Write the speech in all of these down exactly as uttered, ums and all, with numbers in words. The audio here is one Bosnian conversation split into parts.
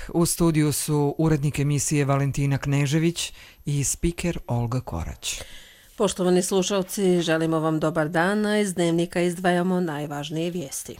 U studiju su urednik emisije Valentina Knežević i spiker Olga Korać. Poštovani slušalci, želimo vam dobar dan, a iz dnevnika izdvajamo najvažnije vijesti.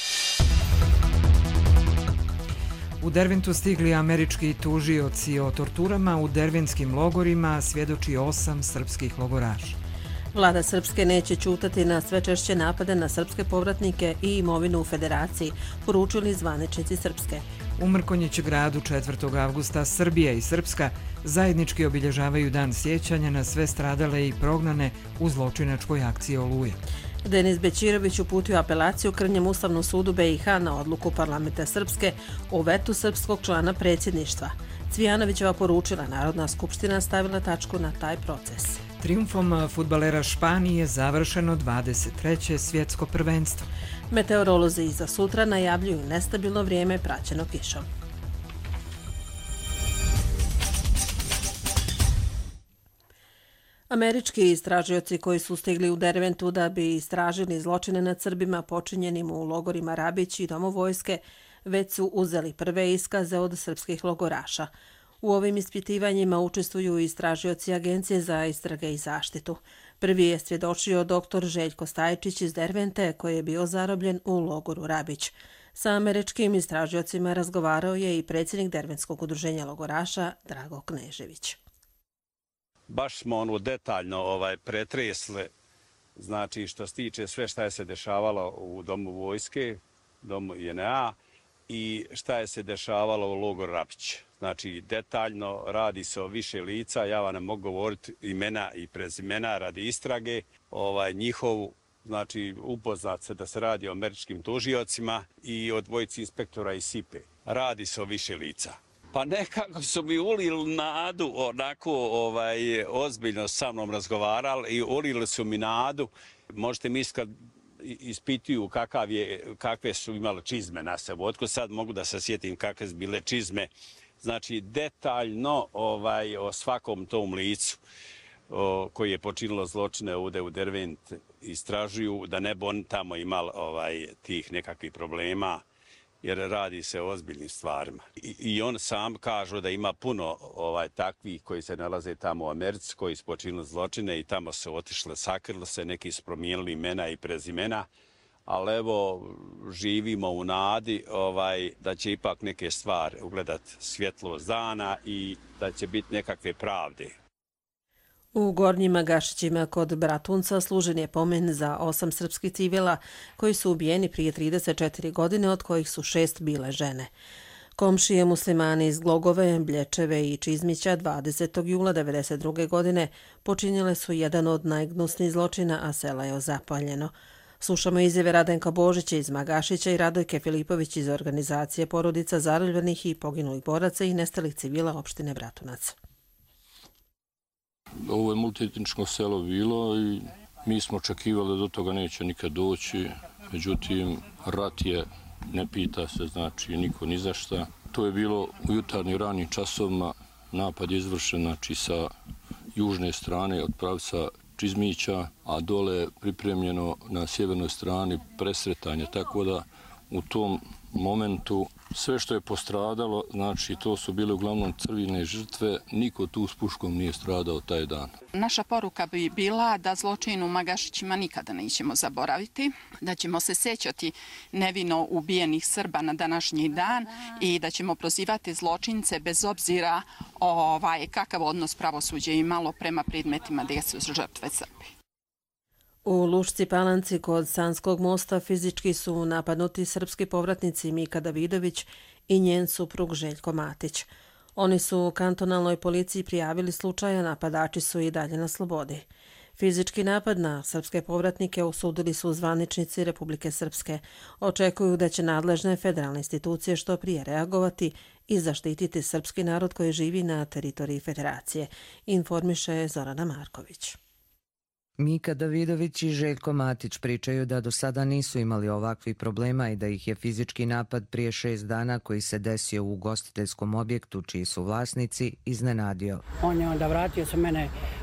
U Derventu stigli američki tužioci o torturama u derventskim logorima, svjedoči osam srpskih logoraša. Vlada Srpske neće ćutati na sve češće napade na srpske povratnike i imovinu u Federaciji, poručili zvaničnici Srpske. U Mrkonjić gradu četvrtog avgusta Srbija i Srpska zajednički obilježavaju dan sjećanja na sve stradale i prognane u zločinačkoj akciji Oluja. Denis Bećirović uputio apelaciju Krnjem Ustavnom sudu B i H na odluku parlamenta Srpske o vetu srpskog člana predsjedništva. Cvijanovićeva poručila, Narodna skupština stavila tačku na taj proces. Trijumfom fudbalera Španije završeno dvadeset treće svjetsko prvenstvo. Meteorolozi za sutra najavljuju nestabilno vrijeme praćeno kišom. Američki istražioci koji su stigli u Derventu da bi istražili zločine nad Srbima počinjenim u logorima Rabić i Domovojske, već su uzeli prve iskaze od srpskih logoraša. U ovim ispitivanjima učestvuju istražioci Agencije za istrage i zaštitu. Prvi je svjedočio doktor Željko Stajčić iz Dervente, koji je bio zarobljen u logoru Rabić. Sa američkim istražiocima razgovarao je i predsjednik Derventskog udruženja logoraša Drago Knežević. Baš smo ono detaljno ovaj pretresli, znači što se tiče sve šta je se dešavalo u domu vojske, domu J N A i šta je se dešavalo u logoru Rabić. Znači detaljno radi se o više lica, ja vam ne mogu govoriti imena i prezimena radi istrage, ovaj njihovu, znači upoznat se da se radi o američkim tužiocima i o dvojici inspektora iz S I P E. Radi se o više lica. Pa nekako su mi ulili nadu, onako ovaj, ozbiljno sa mnom razgovarali i ulili su mi nadu. Možete misliti kad ispituju kakav je, kakve su imale čizme na sebi. Otkud sad mogu da se sjetim kakve su bile čizme. Znači detaljno ovaj, o svakom tom licu o, koji je počinilo zločine ovdje u Dervent istražuju da ne bi on tamo imali ovaj, tih nekakvih problema. Jer radi se o ozbiljnim stvarima. I, i on sam kažu da ima puno ovaj takvih koji se nalaze tamo u Americi, koji su počinili zločine i tamo se otišle, sakrilo se, neki su promijenili imena i prezimena, ali evo živimo u nadi ovaj, da će ipak neke stvari ugledati svjetlost dana i da će biti nekakve pravde. U Gornjim Magašićima kod Bratunca služen je pomen za osam srpskih civila koji su ubijeni prije trideset četiri godine, od kojih su šest bile žene. Komšije muslimani iz Glogove, Blječeve i Čizmića dvadesetog jula devedeset druge godine počinjile su jedan od najgnusnijih zločina, a sela je ozapaljeno. Slušamo izjave Radenka Božića iz Magašića i Radojke Filipović iz organizacije porodica zarobljenih i poginulih boraca i nestalih civila opštine Bratunac. Ovo je multietničko selo bilo i mi smo očekivali da do toga neće nikad doći. Međutim, rat je, ne pita se, znači niko ni za šta. To je bilo u jutarnjim ranim časovima. Napad je izvršen znači, sa južne strane od pravca Čizmića, a dole je pripremljeno na sjevernoj strani presretanje. Tako da u tom momentu sve što je postradalo, znači to su bile uglavnom civilne žrtve, niko tu s puškom nije stradao taj dan. Naša poruka bi bila da zločin u Magašićima nikada nećemo zaboraviti, da ćemo se sjećati nevino ubijenih Srba na današnji dan i da ćemo prozivati zločince bez obzira ovaj, kakav odnos pravosuđe imalo prema predmetima gdje su žrtve Srbi. U Lušci Palanci kod Sanskog mosta fizički su napadnuti srpski povratnici Mika Davidović i njen suprug Željko Matić. Oni su kantonalnoj policiji prijavili slučaja, napadači su i dalje na slobodi. Fizički napad na srpske povratnike osudili su zvaničnici Republike Srpske. Očekuju da će nadležne federalne institucije što prije reagovati i zaštititi srpski narod koji živi na teritoriji federacije, informiše Zorana Marković. Mika Davidović i Željko Matić pričaju da do sada nisu imali ovakvih problema i da ih je fizički napad prije šest dana koji se desio u ugostiteljskom objektu čiji su vlasnici iznenadio. On je onda vratio se mene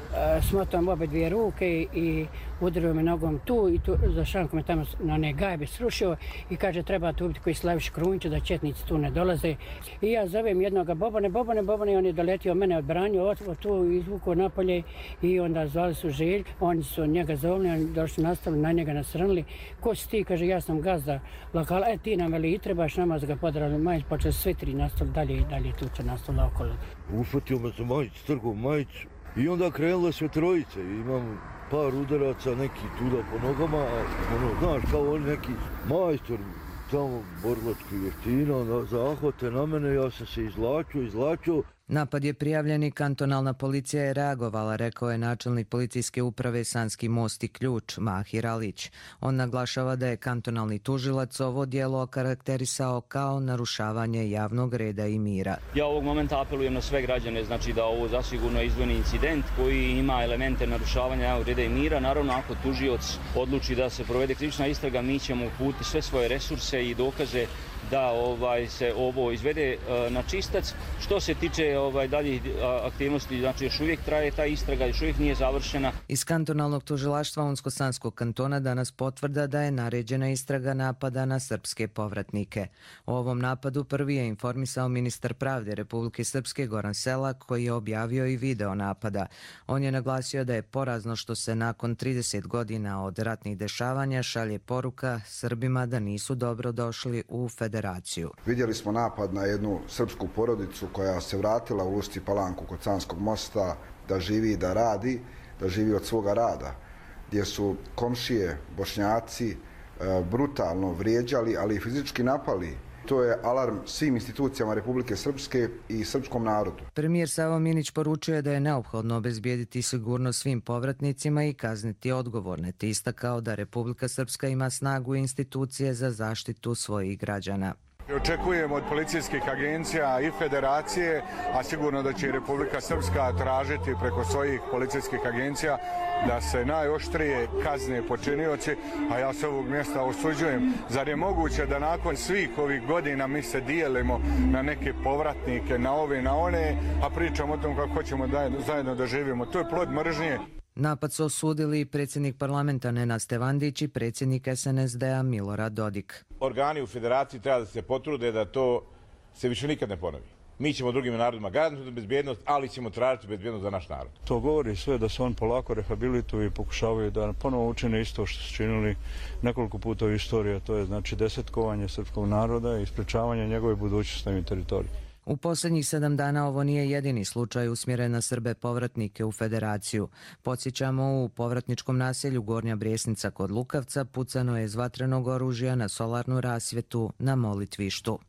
smotam obe dvije ruke i udario me nogom tu i tu, za šanku me tamo na one gajbe srušio i kaže treba tu ubiti koji Slaviš Krunić da četnici tu ne dolaze. I ja zovem jednoga Bobane, Bobane, Bobane i on je doletio mene odbranio, tu izvukao napolje i onda zvali su Želj, oni su njega zovni, oni došli nastavili, na njega nasrnuli. Ko si ti? Kaže ja sam gazda lokala, e ti nam veli i trebaš nama da ga podrali Majić, počeli svi tri nastavili dalje i dalje tu će nastavila okolo. Ufatio me za Majić, strgao Majić i onda krenula sve trojice. Imam par udaraca, neki tuda po nogama, ono, znaš, kao oni neki majstor, tamo borilački vještina, zahvate na mene, ja sam se izlačio, izlačio. Napad je prijavljen i kantonalna policija je reagovala, rekao je načelnik policijske uprave Sanski Most i Ključ, Mahir Alić. On naglašava da je kantonalni tužilac ovo djelo okarakterisao kao narušavanje javnog reda i mira. Ja ovog momenta apelujem na sve građane, znači da ovo zasigurno je izdvojeni incident koji ima elemente narušavanja javnog reda i mira. Naravno, ako tužioc odluči da se provede krivična istraga, mi ćemo uputiti sve svoje resurse i dokaze da ovaj se ovo izvede uh, na čistac. Što se tiče ovaj daljih aktivnosti, znači još uvijek traje ta istraga, još uvijek nije završena. Iz kantonalnog tužilaštva Unsko-Sanskog kantona danas potvrda da je naređena istraga napada na srpske povratnike. O ovom napadu prvi je informisao ministar pravde Republike Srpske Goran Selak, koji je objavio i video napada. On je naglasio da je porazno što se nakon trideset godina od ratnih dešavanja šalje poruka Srbima da nisu dobro došli u federaciju. Vidjeli smo napad na jednu srpsku porodicu koja se vratila u Lušci Palanku kod Sanskog mosta da živi i da radi, da živi od svoga rada, gdje su komšije, Bošnjaci, brutalno vrijeđali, ali i fizički napali. To je alarm svim institucijama Republike Srpske i srpskom narodu. Premijer Savo Minić poručuje da je neophodno obezbijediti sigurnost svim povratnicima i kazniti odgovorne, te istakao da Republika Srpska ima snagu i institucije za zaštitu svojih građana. Očekujemo od policijskih agencija i federacije, a sigurno da će i Republika Srpska tražiti preko svojih policijskih agencija da se najoštrije kazne počinioci, a ja s ovog mjesta osuđujem. Zar je moguće da nakon svih ovih godina mi se dijelimo na neke povratnike, na ove, na one, a pričamo o tom kako hoćemo zajedno da živimo? To je plod mržnje. Napad su osudili predsjednik parlamenta Nenad Stevandić i predsjednik S N S D-a Milorad Dodik. Organi u federaciji treba da se potrude da to se više nikad ne ponovi. Mi ćemo drugim narodima garantovati bezbjednost, ali ćemo tražiti bezbjednost za naš narod. To govori sve da se on polako rehabilituju i pokušavaju da ponovo učine isto što su činili nekoliko puta u istoriji, to je znači desetkovanje srpskog naroda i ispričavanje njegove budućnosti na teritoriji. U posljednjih sedam dana ovo nije jedini slučaj usmjeren na Srbe povratnike u federaciju. Podsjećamo, u povratničkom naselju Gornja Brijesnica kod Lukavca pucano je iz vatrenog oružja na solarnu rasvjetu na molitvištu.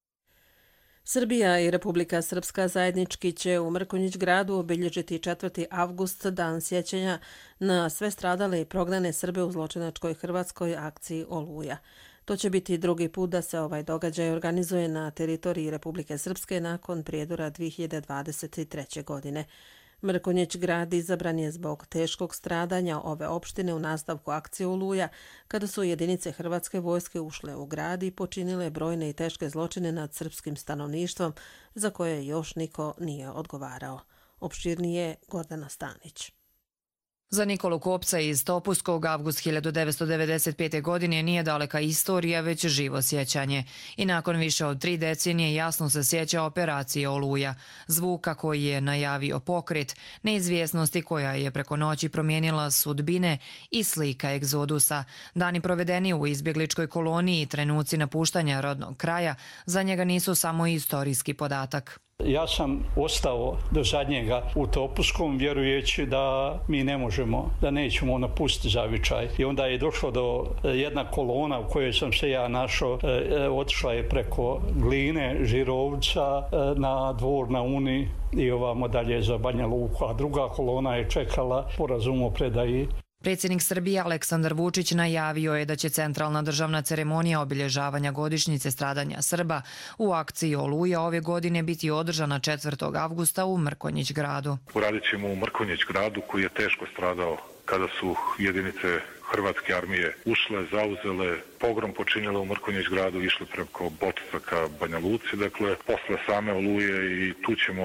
Srbija i Republika Srpska zajednički će u Mrkonjić gradu obilježiti četvrti avgust, dan sjećanja na sve stradale i prognane Srbe u zločinačkoj hrvatskoj akciji Oluja. To će biti drugi put da se ovaj događaj organizuje na teritoriji Republike Srpske nakon prijedora dvije hiljade dvadeset treće. godine. Mrkonjić grad izabran je zbog teškog stradanja ove opštine u nastavku akcije Oluja, kada su jedinice hrvatske vojske ušle u grad i počinile brojne i teške zločine nad srpskim stanovništvom, za koje još niko nije odgovarao. Opširnije Gordana Stanić. Za Nikolu Kopca iz Topuskog avgust hiljadu devetsto devedeset pete. godine nije daleka istorija, već živo sjećanje. I nakon više od tri decenije jasno se sjeća operacije Oluja, zvuka koji je najavio pokret, neizvjesnosti koja je preko noći promijenila sudbine i slika egzodusa. Dani provedeni u izbjegličkoj koloniji i trenuci napuštanja rodnog kraja za njega nisu samo istorijski podatak. Ja sam ostao do zadnjega u Topuskom vjerujući da mi ne možemo, da nećemo napustiti zavičaj. I onda je došlo do jedna kolona u kojoj sam se ja našao, e, otišla je preko Gline, Žirovca, e, na Dvor na Uni i ovamo dalje za Banja Luku, a druga kolona je čekala sporazum o predaji. Predsjednik Srbije Aleksandar Vučić najavio je da će centralna državna ceremonija obilježavanja godišnjice stradanja Srba u akciji Oluja ove godine biti održana četvrtog avgusta u Mrkonjić gradu. Uradit ćemo u Mrkonjić gradu koji je teško stradao kada su jedinice Hrvatske armije ušle, zauzele, pogrom počinjele u Mrkonjić gradu, išle preko Botica ka Banja Luci, dakle posle same Oluje, i tu ćemo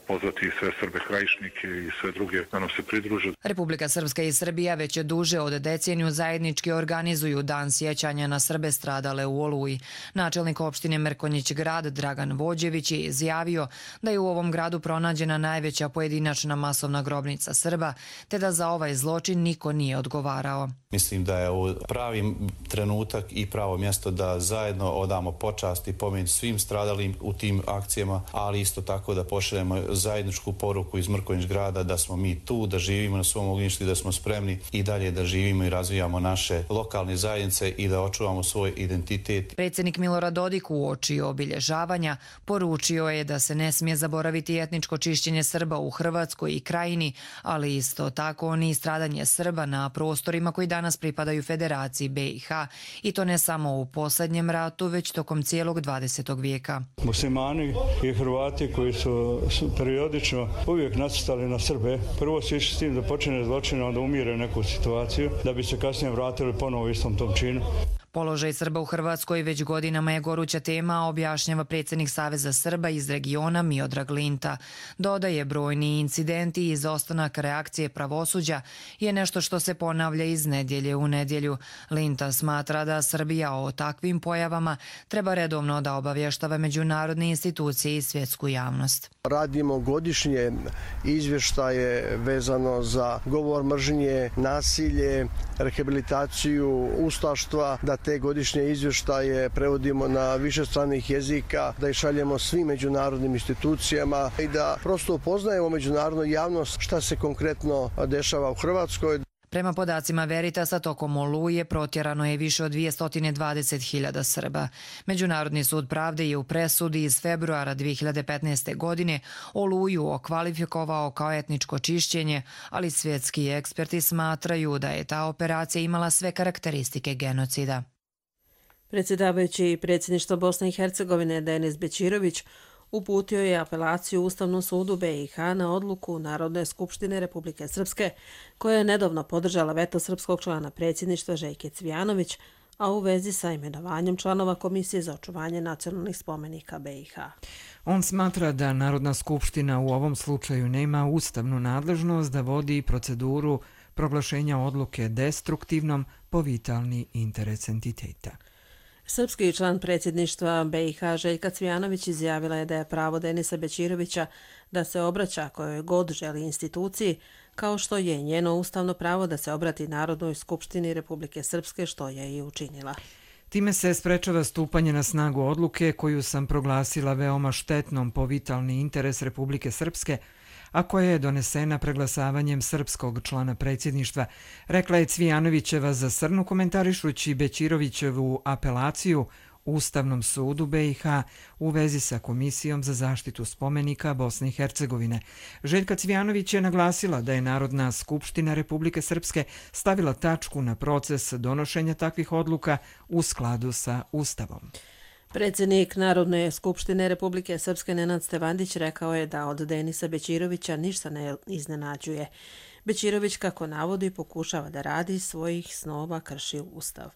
pozvati sve Srbe krajišnike i sve druge da nam se pridruže. Republika Srpska i Srbija već duže od deceniju zajednički organizuju Dan sjećanja na Srbe stradale u Oluji. Načelnik opštine Mrkonjić grad Dragan Vođević je izjavio da je u ovom gradu pronađena najveća pojedinačna masovna grobnica Srba, te da za ovaj zločin niko nije odgovarao. Mislim da je ovo pravi trenutak i pravo mjesto da zajedno odamo počast i pomen svim stradalim u tim akcijama, ali isto tako da pošaljemo zajedničku poruku iz Mrkonjić grada da smo mi tu, da živimo na svom ognjištu i da smo spremni i dalje da živimo i razvijamo naše lokalne zajednice i da očuvamo svoj identitet. Predsjednik Milorad Dodik uoči obilježavanja poručio je da se ne smije zaboraviti etničko čišćenje Srba u Hrvatskoj i Krajini, ali isto tako ni stradanje Srba na prostorima koji danas pripadaju Federaciji B i H, i to ne samo u posljednjem ratu, već tokom cijelog dvadesetog vijeka. Muslimani i Hrvati koji su periodično uvijek nacrtali na Srbe, prvo su išli s tim da počine zločine, onda umire neku situaciju, da bi se kasnije vratili ponovo u istom tom činu. Položaj Srba u Hrvatskoj već godinama je goruća tema, objašnjava predsjednik Saveza Srba iz regiona Miodrag Linta. Dodaje, brojni incidenti i izostanak reakcije pravosuđa je nešto što se ponavlja iz nedjelje u nedjelju. Linta smatra da Srbija o takvim pojavama treba redovno da obavještava međunarodne institucije i svjetsku javnost. Radimo godišnje izvještaje vezano za govor mržnje, nasilje, rehabilitaciju ustaštva, da te godišnje izvještaje prevodimo na više stranih jezika, da ih šaljemo svim međunarodnim institucijama i da prosto upoznajemo međunarodnu javnost šta se konkretno dešava u Hrvatskoj. Prema podacima Veritasa, tokom Oluje protjerano je više od dvjesto dvadeset hiljada Srba. Međunarodni sud pravde je u presudi iz februara dvije hiljade petnaeste. godine Oluju okvalifikovao kao etničko čišćenje, ali svjetski eksperti smatraju da je ta operacija imala sve karakteristike genocida. Predsjedavajući predsjedništva Bosne i Hercegovine Denis Bećirović uputio je apelaciju Ustavnom sudu B i H na odluku Narodne skupštine Republike Srpske, koja je nedavno podržala veto srpskog člana predsjedništva Željke Cvijanović, a u vezi sa imenovanjem članova Komisije za očuvanje nacionalnih spomenika B i H. On smatra da Narodna skupština u ovom slučaju nema ustavnu nadležnost da vodi proceduru proglašenja odluke destruktivnom po vitalni interes entiteta. Srpski član predsjedništva B i H Željka Cvijanović izjavila je da je pravo Denisa Bećirovića da se obraća kojoj god želi instituciji, kao što je njeno ustavno pravo da se obrati Narodnoj skupštini Republike Srpske, što je i učinila. Time se sprečava stupanje na snagu odluke koju sam proglasila veoma štetnom po vitalni interes Republike Srpske, a koja je donesena preglasavanjem srpskog člana predsjedništva, rekla je Cvijanovićeva za Srnu komentarišući Bećirovićevu apelaciju Ustavnom sudu B i H u vezi sa Komisijom za zaštitu spomenika Bosne i Hercegovine. Željka Cvijanović je naglasila da je Narodna skupština Republike Srpske stavila tačku na proces donošenja takvih odluka u skladu sa Ustavom. Predsjednik Narodne skupštine Republike Srpske Nenad Stevandić rekao je da od Denisa Bećirovića ništa ne iznenađuje. Bećirović, kako navodi, pokušava da radi svojih snova krši Ustav.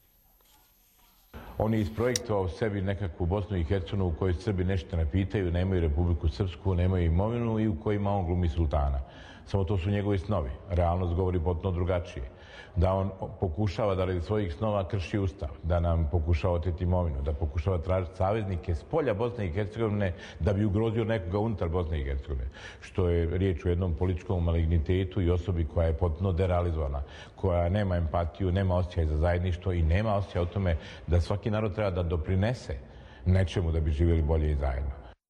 On je isprojektovao sebi nekakvu Bosnu i Hercegovinu u kojoj Srbi nešto ne pitaju, nemaju Republiku Srpsku, nemaju imovinu i u kojima on glumi sultana. Samo to su njegovi snovi. Realnost govori potpuno drugačije. Da on pokušava da radi svojih snova krši Ustav, da nam pokušava oteti imovinu, da pokušava tražiti saveznike s polja Bosne i Hercegovine da bi ugrozio nekoga unutar Bosne i Hercegovine. Što je riječ o jednom političkom malignitetu i osobi koja je potpuno derealizovana, koja nema empatiju, nema osjećaj za zajedništvo i nema osjećaj o tome da svaki narod treba da doprinese nečemu da bi živjeli bolje i zajedno.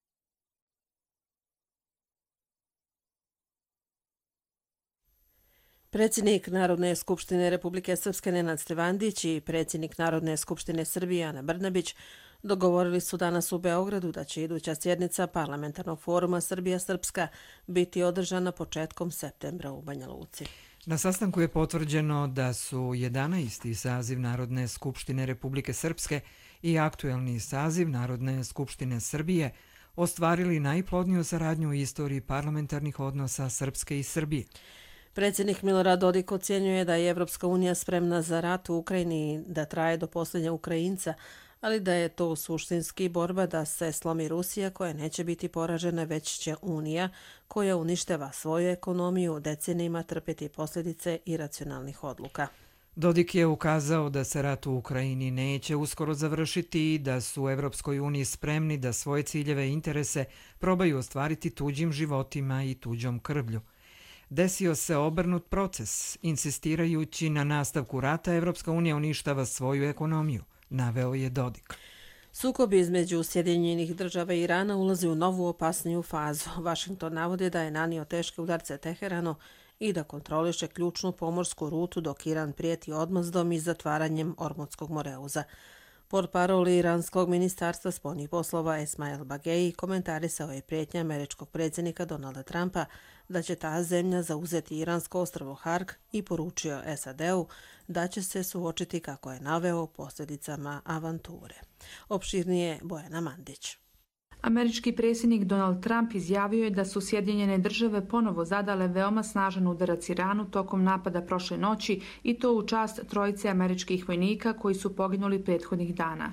Predsjednik Narodne skupštine Republike Srpske Nenad Stevandić i predsjednik Narodne skupštine Srbije Ana Brnabić dogovorili su danas u Beogradu da će iduća sjednica Parlamentarnog foruma Srbija-Srpska biti održana početkom septembra u Banja Luci. Na sastanku je potvrđeno da su jedanaesti saziv Narodne skupštine Republike Srpske i aktuelni saziv Narodne skupštine Srbije ostvarili najplodniju saradnju u istoriji parlamentarnih odnosa Srpske i Srbije. Predsjednik Milorad Dodik ocjenjuje da je Evropska unija spremna za rat u Ukrajini da traje do posljednja Ukrajinca, ali da je to suštinski borba da se slomi Rusija koja neće biti poražena, već će Unija koja uništava svoju ekonomiju decenijima trpeti posljedice iracionalnih odluka. Dodik je ukazao da se rat u Ukrajini neće uskoro završiti i da su u Evropskoj uniji spremni da svoje ciljeve i interese probaju ostvariti tuđim životima i tuđom krvlju. Desio se obrnut proces. Insistirajući na nastavku rata, Evropska unija uništava svoju ekonomiju, naveo je Dodik. Sukob između Sjedinjenih država i Irana ulazi u novu opasniju fazu. Vašington navodi da je nanio teške udarce Teheranu i da kontroliše ključnu pomorsku rutu dok Iran prijeti odmazdom i zatvaranjem Ormutskog moreuza. Portparol iranskog ministarstva spoljnih poslova Esmail Bagei komentarisao je prijetnje američkog predsjednika Donalda Trumpa da će ta zemlja zauzeti iransko ostrvo Harg i poručio S A D-u da će se suočiti, kako je naveo, posljedicama avanture. Opširnije Bojana Mandić. Američki predsjednik Donald Trump izjavio je da su Sjedinjene države ponovo zadale veoma snažan udarac Iranu tokom napada prošle noći i to u čast trojice američkih vojnika koji su poginuli prethodnih dana.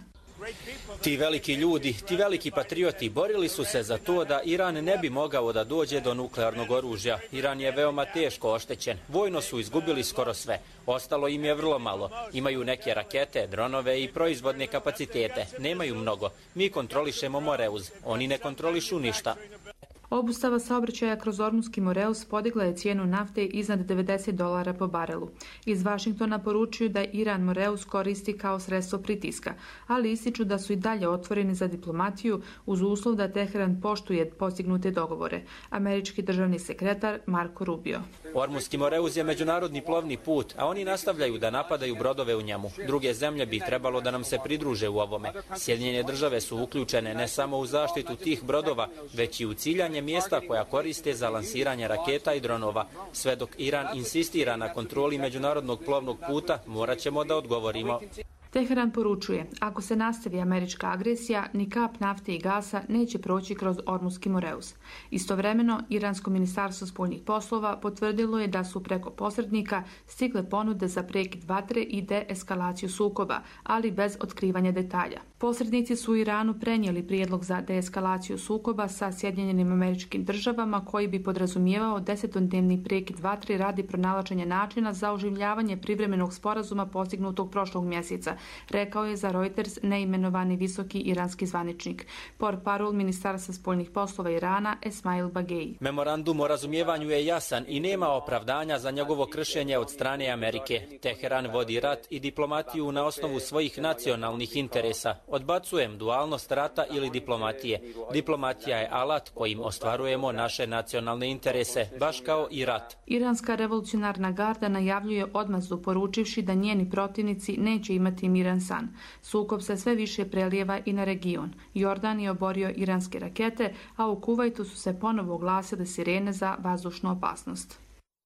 Ti veliki ljudi, ti veliki patrioti borili su se za to da Iran ne bi mogao da dođe do nuklearnog oružja. Iran je veoma teško oštećen. Vojno su izgubili skoro sve. Ostalo im je vrlo malo. Imaju neke rakete, dronove i proizvodne kapacitete. Nemaju mnogo. Mi kontrolišemo Moreuz. Oni ne kontrolišu ništa. Obustava saobraćaja kroz Ormutski moreuz podigla je cijenu nafte iznad devedeset dolara po barelu. Iz Vašingtona poručuju da Iran moreuz koristi kao sredstvo pritiska, ali ističu da su i dalje otvoreni za diplomatiju uz uslov da Teheran poštuje postignute dogovore. Američki državni sekretar Marco Rubio. Ormutski moreuz je međunarodni plovni put, a oni nastavljaju da napadaju brodove u njemu. Druge zemlje bi trebalo da nam se pridruže u ovome. Sjedinjene države su uključene ne samo u zaštitu tih brodova, već i u ciljanje mjesta koja koriste za lansiranje raketa i dronova. Sve dok Iran insistira na kontroli međunarodnog plovnog puta, morat ćemo da odgovorimo. Teheran poručuje, ako se nastavi američka agresija, ni kap nafte i gasa neće proći kroz Ormutski moreuz. Istovremeno, Iransko ministarstvo spoljnih poslova potvrdilo je da su preko posrednika stigle ponude za prekid vatre i deeskalaciju sukoba, ali bez otkrivanja detalja. Posrednici su u Iranu prenijeli prijedlog za deeskalaciju sukoba sa Sjedinjenim Američkim Državama koji bi podrazumijevao desetodnevni prekid vatre radi pronalaženja načina za oživljavanje privremenog sporazuma postignutog prošlog mjeseca, rekao je za Reuters neimenovani visoki iranski zvaničnik. Portparol Ministarstva spoljnih poslova Irana Esmail Bagei. Memorandum o razumijevanju je jasan i nema opravdanja za njegovo kršenje od strane Amerike. Teheran vodi rat i diplomatiju na osnovu svojih nacionalnih interesa. Odbacujem dualnost rata ili diplomatije. Diplomatija je alat kojim ostvarujemo naše nacionalne interese, baš kao i rat. Iranska revolucionarna garda najavljuje odmazdu poručivši da njeni protivnici neće imati miran san. Sukob se sve više prelijeva i na region. Jordan je oborio iranske rakete, a u Kuvajtu su se ponovo oglasile sirene za vazdušnu opasnost.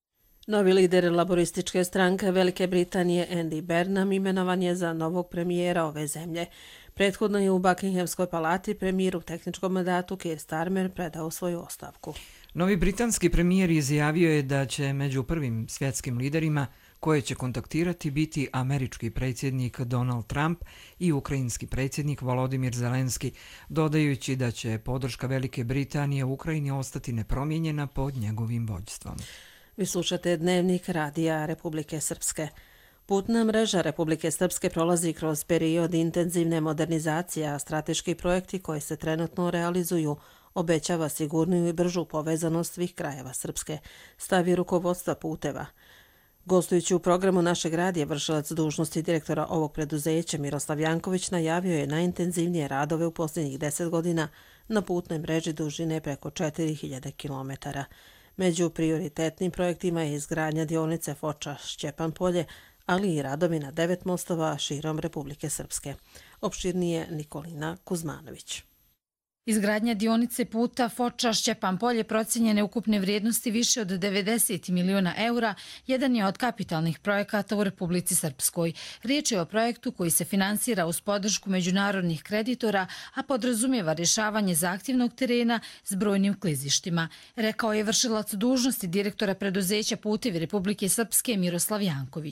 Novi lider laborističke stranke Velike Britanije Andy Burnham imenovan je za novog premijera ove zemlje. Prethodno je u Buckinghamskoj palati premijer u tehničkom mandatu Keir Starmer predao svoju ostavku. Novi britanski premijer izjavio je da će među prvim svjetskim liderima koje će kontaktirati biti američki predsjednik Donald Trump i ukrajinski predsjednik Volodimir Zelenski, dodajući da će podrška Velike Britanije u Ukrajini ostati nepromijenjena pod njegovim vođstvom. Vi slušate Dnevnik radija Republike Srpske. Putna mreža Republike Srpske prolazi kroz period intenzivne modernizacije, a strateški projekti koji se trenutno realizuju obećava sigurniju i bržu povezanost svih krajeva Srpske, stavi rukovodstva puteva. Gostujući u programu našeg radija, vršilac dužnosti direktora ovog preduzeća Miroslav Janković najavio je najintenzivnije radove u posljednjih deset godina na putnoj mreži dužine preko četiri hiljade kilometara. Među prioritetnim projektima je izgradnja dionice Foča-Šćepan polje, ali i radovi na devet mostova širom Republike Srpske. Opširnije Nikolina Kuzmanović. Izgradnja dionice puta Foča-Šćepan polje procijenjene ukupne vrijednosti više od devedeset miliona eura jedan je od kapitalnih projekata u Republici Srpskoj. Riječ je o projektu koji se finansira uz podršku međunarodnih kreditora, a podrazumijeva rješavanje zahtjevnog terena s brojnim klizištima, rekao je vršilac dužnosti direktora preduzeća Putevi Republike Srpske Miroslav Janković.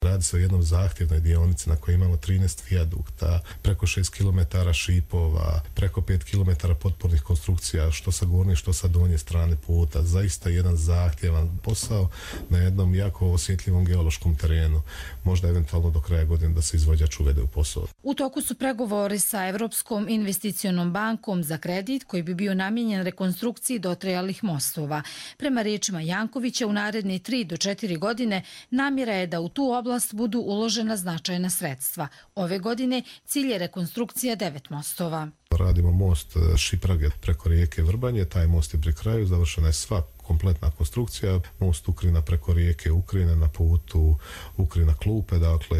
Radi se o jednom zahtjevnoj dionici na kojoj imamo trinaest vijadukta, preko šest kilometara šipova, preko pet kilometara potpornih konstrukcija, što sa gornje, što sa donje strane puta. Zaista jedan zahtjevan posao na jednom jako osjetljivom geološkom terenu. Možda eventualno do kraja godine da se izvođač uvede u posao. U toku su pregovori sa Evropskom investicionom bankom za kredit koji bi bio namijenjen rekonstrukciji dotrajalih mostova. Prema riječima Jankovića, u naredne tri do četiri godine namjera je da u tu oblast budu uložena značajna sredstva. Ove godine cilj je rekonstrukcija devet mostova. Radimo most Šiprage preko rijeke Vrbanje, taj most je pri kraju, završena je sva kompletna konstrukcija. Most Ukrina preko rijeke Ukrine na putu Ukrina-Klupe, dakle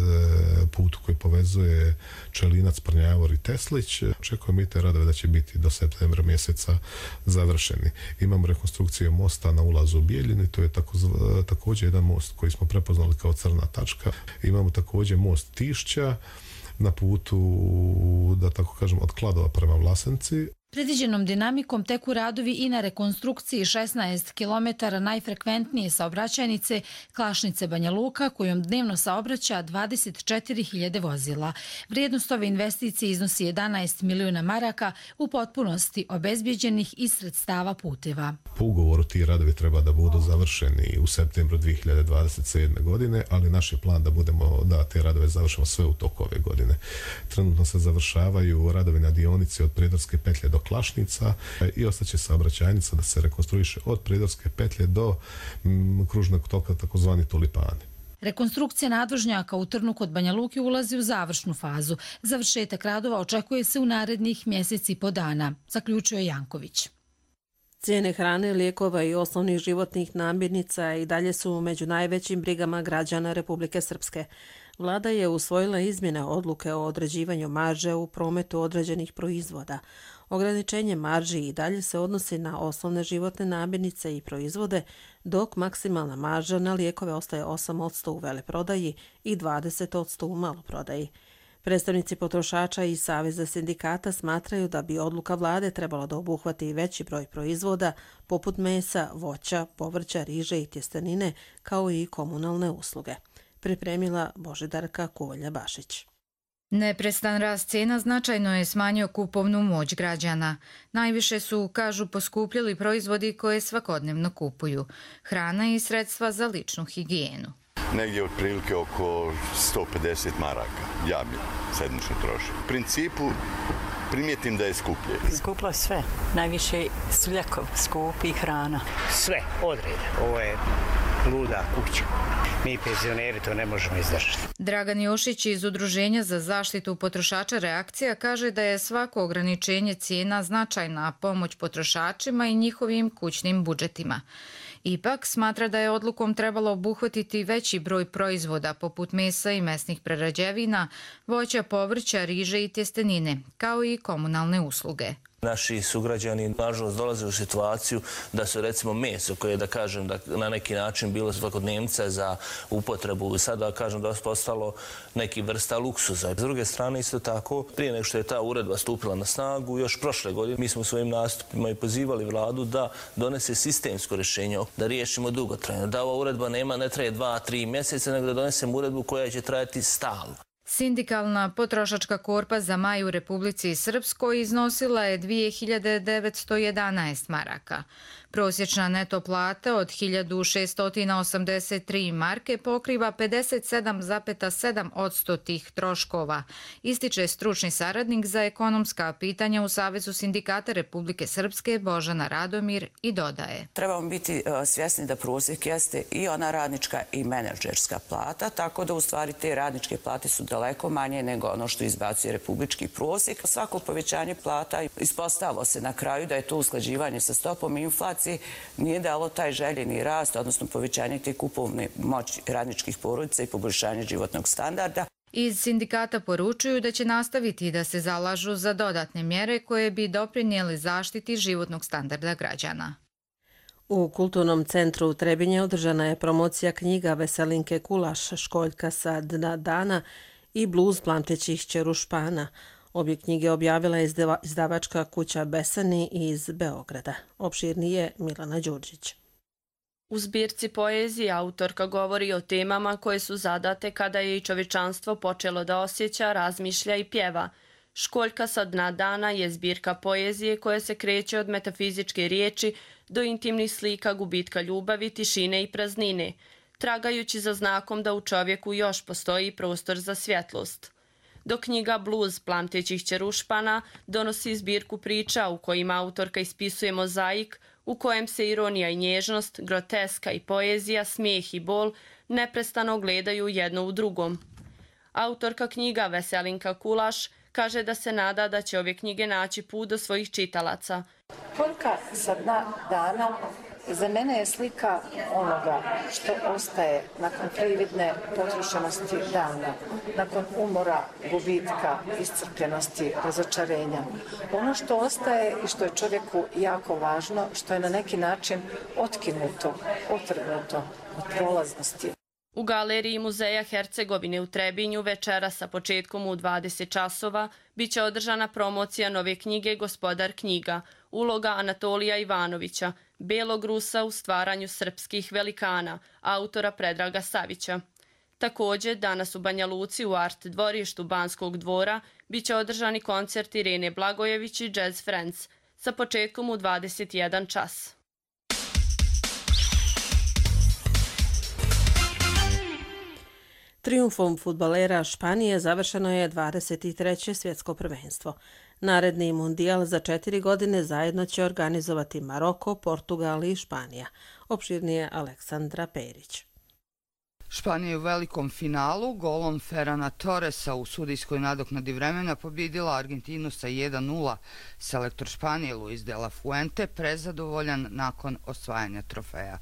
put koji povezuje Čelinac, Prnjavor i Teslić. Očekujemo i te radove da će biti do septembra mjeseca završeni. Imamo rekonstrukciju mosta na ulazu u Bijeljini, to je tako, također jedan most koji smo prepoznali kao crna tačka. Imamo također most Tišća na putu, da tako kažem, od Kladova prema Vlasenci. Predviđenom dinamikom teku radovi i na rekonstrukciji šesnaest kilometara najfrekventnije saobraćajnice Klašnice Banja Luka, kojom dnevno saobraća dvadeset četiri hiljade vozila. Vrijednost ove investicije iznosi jedanaest miliona maraka, u potpunosti obezbijeđenih iz sredstava puteva. Po ugovoru ti radovi treba da budu završeni u septembru dvije hiljade dvadeset sedme. godine, ali naš je plan da budemo da te radove završimo sve u toku ove godine. Trenutno se završavaju radovi na dionici od Prijedorske petlje do Klašnica i ostaće saobraćajnica da se rekonstruiše od Prijedorske petlje do m, kružnog toka, takozvani Tulipani. Rekonstrukcija nadvožnjaka u Trnu kod Banja Luke ulazi u završnu fazu. Završetak radova očekuje se u narednih mjeseci i po dana, zaključio je Janković. Cijene hrane, lijekova i osnovnih životnih namirnica i dalje su među najvećim brigama građana Republike Srpske. Vlada je usvojila izmjene odluke o određivanju marže u prometu određenih proizvoda. Ograničenje marži i dalje se odnosi na osnovne životne namirnice i proizvode, dok maksimalna marža na lijekove ostaje osam posto u veleprodaji i dvadeset posto u maloprodaji. Predstavnici potrošača i Saveza sindikata smatraju da bi odluka vlade trebala da obuhvati veći broj proizvoda, poput mesa, voća, povrća, riže i tjestenine, kao i komunalne usluge. Pripremila Božidarka Kuvolja-Bašić. Neprestan rast cijena značajno je smanjio kupovnu moć građana. Najviše su, kažu, poskupljili proizvodi koje svakodnevno kupuju. Hrana i sredstva za ličnu higijenu. Negdje otprilike oko sto pedeset maraka. Ja mi sedmično trošim. U principu primijetim da je skuplje. Skuplo je sve. Najviše su ljekovi, skupi i hrana. Sve, odred. Ovo je luda kuća. Mi penzioneri to ne možemo izdržati. Dragan Jošić iz Udruženja za zaštitu potrošača Reakcija kaže da je svako ograničenje cijena značajna pomoć potrošačima i njihovim kućnim budžetima. Ipak smatra da je odlukom trebalo obuhvatiti veći broj proizvoda poput mesa i mesnih prerađevina, voća, povrća, riže i tjestenine, kao i komunalne usluge. Naši sugrađani nažalost dolaze u situaciju da su recimo meso koje je da kažem da na neki način bilo svakodnevnica za upotrebu, sada kažem da je postalo neki vrsta luksuza. S druge strane isto tako, prije nego što je ta uredba stupila na snagu, još prošle godine mi smo svojim nastupima i pozivali vladu da donese sistemsko rješenje, da riješimo dugotrajno, da ova uredba nema, ne traje dva, tri mjeseca, nego da donesemo uredbu koja će trajati stalno. Sindikalna potrošačka korpa za maj u Republici Srpskoj iznosila je dvije hiljade devetsto jedanaest maraka. Prosječna neto plata od hiljadu šesto osamdeset tri marke pokriva pedeset sedam zarez sedam posto tih troškova, ističe stručni saradnik za ekonomska pitanja u Savezu sindikata Republike Srpske Božana Radomir i dodaje. Trebamo biti svjesni da prosjek jeste i ona radnička i menadžerska plata, tako da u stvari te radničke plate su daleko manje nego ono što izbacuje republički prosjek. Svako povećanje plata ispostavilo se na kraju da je to usklađivanje sa stopom inflacije, nije dalo taj željeni rast, odnosno povećanje te kupovne moći radničkih porodica i poboljšanje životnog standarda. Iz sindikata poručuju da će nastaviti da se zalažu za dodatne mjere koje bi doprinijeli zaštiti životnog standarda građana. U Kulturnom centru Trebinje održana je promocija knjiga Veselinke Kulaš, Školjka sa dna dana i bluz plamtećih čerušpana. Obje knjige objavila je izdavačka kuća Besani iz Beograda. Opširnije Milana Đurđić. U zbirci poezije autorka govori o temama koje su zadate kada je i čovječanstvo počelo da osjeća, razmišlja i pjeva. Školjka sa dna dana je zbirka poezije koja se kreće od metafizičke riječi do intimnih slika gubitka ljubavi, tišine i praznine, tragajući za znakom da u čovjeku još postoji prostor za svjetlost. Dok knjiga Bluz plamtećih ćerušpana donosi zbirku priča u kojima autorka ispisuje mozaik u kojem se ironija i nježnost, groteska i poezija, smijeh i bol neprestano gledaju jedno u drugom. Autorka knjiga Veselinka Kulaš kaže da se nada da će ove knjige naći put do svojih čitalaca. Školjka sa dna dana za mene je slika onoga što ostaje nakon prividne potrošenosti dana, nakon umora, gubitka, iscrpljenosti, razočarenja. Ono što ostaje i što je čovjeku jako važno, što je na neki način otkinuto, otrgnuto od prolaznosti. U galeriji Muzeja Hercegovine u Trebinju večera sa početkom u dvadeset časova biće održana promocija nove knjige Gospodar knjiga, uloga Anatolija Ivanovića, Belog Rusa u stvaranju srpskih velikana, autora Predraga Savića. Također, danas u Banja Luci u Art dvorištu Banskog dvora biće održani koncert Irene Blagojević i Jazz Friends sa početkom u dvadeset jedan čas. Trijumfom fudbalera Španije završeno je dvadeset treće svjetsko prvenstvo. Naredni mundijal za četiri godine zajedno će organizovati Maroko, Portugal i Španija. Opširnije Aleksandra Perić. Španija je u velikom finalu golom Ferrana Torresa u sudijskoj nadoknadi vremena pobjedila Argentinu sa jedan nula. Selektor Španije Luis de la Fuente prezadovoljan nakon osvajanja trofeja.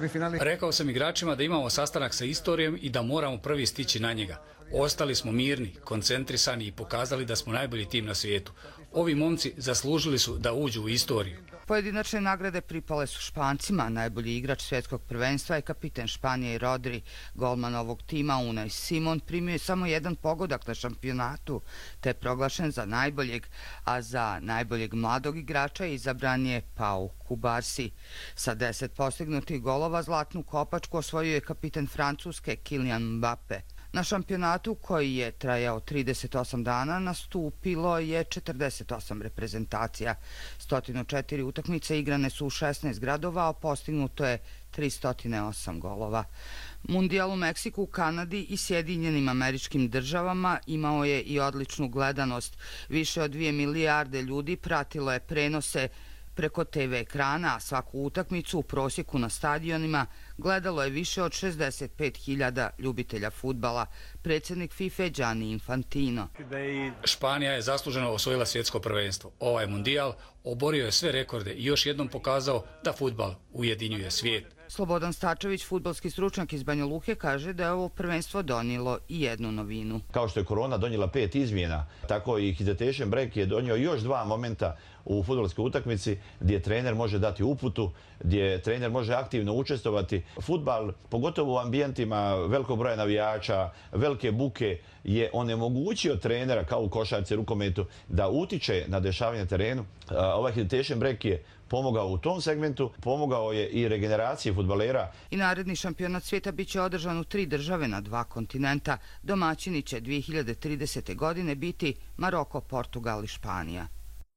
Rekao sam igračima da imamo sastanak sa istorijom i da moramo prvi stići na njega. Ostali smo mirni, koncentrisani i pokazali da smo najbolji tim na svijetu. Ovi momci zaslužili su da uđu u istoriju. Pojedinačne nagrade pripale su Špancima. Najbolji igrač svjetskog prvenstva je kapiten Španije i Rodri. Golman ovog tima Unai Simon primio je samo jedan pogodak na šampionatu, te je proglašen za najboljeg, a za najboljeg mladog igrača izabran je Pau Kubarsi. Sa deset postignutih golova zlatnu kopačku osvojio je kapiten Francuske Kylian Mbappe. Na šampionatu koji je trajao trideset osam dana nastupilo je četrdeset osam reprezentacija. sto četiri utakmice igrane su u šesnaest gradova, a postignuto je tristo osam golova. Mundijal u Meksiku, Kanadi i Sjedinjenim Američkim Državama imao je i odličnu gledanost. Više od dvije milijarde ljudi pratilo je prenose preko te ve ekrana, a svaku utakmicu u prosjeku na stadionima gledalo je više od šezdeset pet hiljada ljubitelja fudbala. Predsjednik FIFA Gianni Infantino. Španija je zasluženo osvojila svjetsko prvenstvo. Ovaj mundijal oborio je sve rekorde i još jednom pokazao da fudbal ujedinjuje svijet. Slobodan Stačević, fudbalski stručnjak iz Banja Luke, kaže da je ovo prvenstvo donijelo i jednu novinu. Kao što je korona donijela pet izmjena, tako i hesitation break je donio još dva momenta u fudbalskoj utakmici gdje trener može dati uputu, gdje trener može aktivno učestvovati. Fudbal, pogotovo u ambijentima velikog broja navijača, velike buke, je onemogućio trenera, kao u košarci, rukometu, da utiče na dešavanje na terenu. Ovaj hesitation break je pomogao u tom segmentu, pomogao je i regeneraciji fudbalera. I naredni šampionat svijeta bit će održan u tri države na dva kontinenta. Domaćini će dvije hiljade tridesete. godine biti Maroko, Portugal i Španija.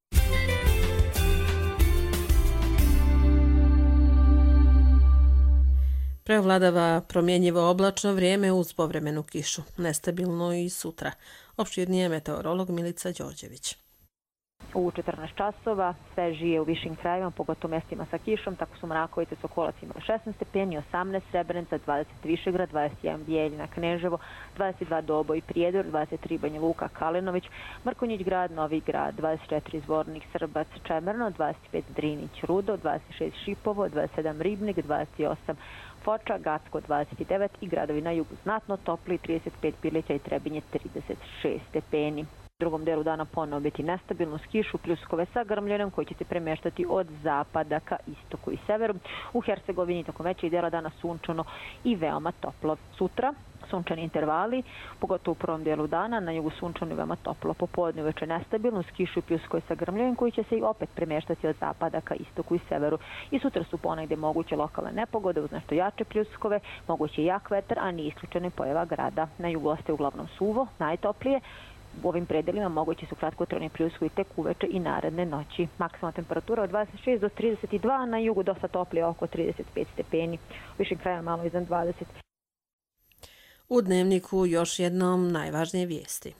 Prevladava promjenjivo oblačno vrijeme uz povremenu kišu. Nestabilno i sutra. Opširnije meteorolog Milica Đorđević. U četrnaest časova sve žije u višim krajima, pogotovo mjestima sa kišom, tako su Mrakovice, Sokolac imali šesnaest stepeni, osamnaest Srebrenica, dvadeset Višegrad, dvadeset jedan Bijeljina, Kneževo, dvadeset dva Doboj, Prijedor, dvadeset tri Banja Luka, Kalinović, Mrkonjić grad, Novi grad, dvadeset četiri Zvornik, Srbac, Čemerno, dvadeset pet Drinić, Rudo, dvadeset šest Šipovo, dvadeset sedam Ribnik, dvadeset osam Foča, Gacko dvadeset devet i gradovi na jugu znatno topli, trideset pet Pilića i Trebinje trideset šest stepeni. U drugom delu dana ponovo biti nestabilno s kišu, pljuskove sa grmljenom koji će se premeštati od zapada ka istoku i severu. U Hercegovini tokom većeg dela dana sunčano i veoma toplo. Sutra sunčani intervali, pogotovo u prvom dijelu dana, na jugu sunčano i veoma toplo. Popodne uveče nestabilno, s kišu i pljuskove sa grmljenom koji će se i opet premeštati od zapada ka istoku i severu. I sutra su ponegde moguće lokalne nepogode uz nešto jače pljuskove, moguće jak vetar, a nije isključena pojava grada. Na jugu ostaje uglavnom suvo, najtoplije. U ovim predelima moguće su kratkotrajni pljuskovi tek uveče i naredne noći. Maksimalna temperatura od dvadeset šest do trideset dva, na jugu dosta toplije oko trideset pet stepeni, u višim krajima malo iznad dvadeset. U Dnevniku još jednom najvažnije vijesti.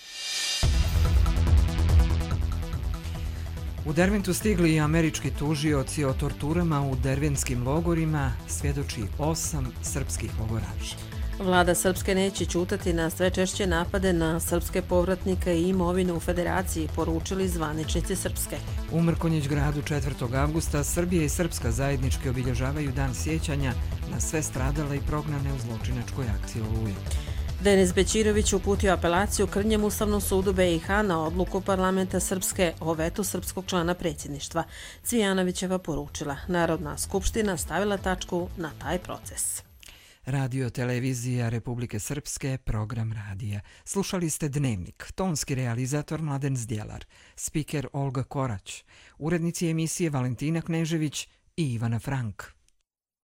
U Derventu stigli i američki tužioci o torturama u dervenskim logorima, svjedoči osam srpskih logoraša. Vlada Srpske neće ćutati na sve češće napade na srpske povratnike i imovinu u Federaciji, poručili zvaničnici Srpske. U Mrkonjić gradu četvrtog avgusta Srbija i Srpska zajednički obilježavaju dan sjećanja na sve stradale i prognane u zločinačkoj akciji Oluje. Denis Bećirović uputio apelaciju Krnjem Ustavnom sudu B i H na odluku parlamenta Srpske o vetu srpskog člana predsjedništva. Cvijanovićeva poručila, Narodna skupština stavila tačku na taj proces. Radio televizija Republike Srpske, program radija. Slušali ste Dnevnik, tonski realizator Mladen Zdjelar, spiker Olga Korać, urednici emisije Valentina Knežević i Ivana Frank.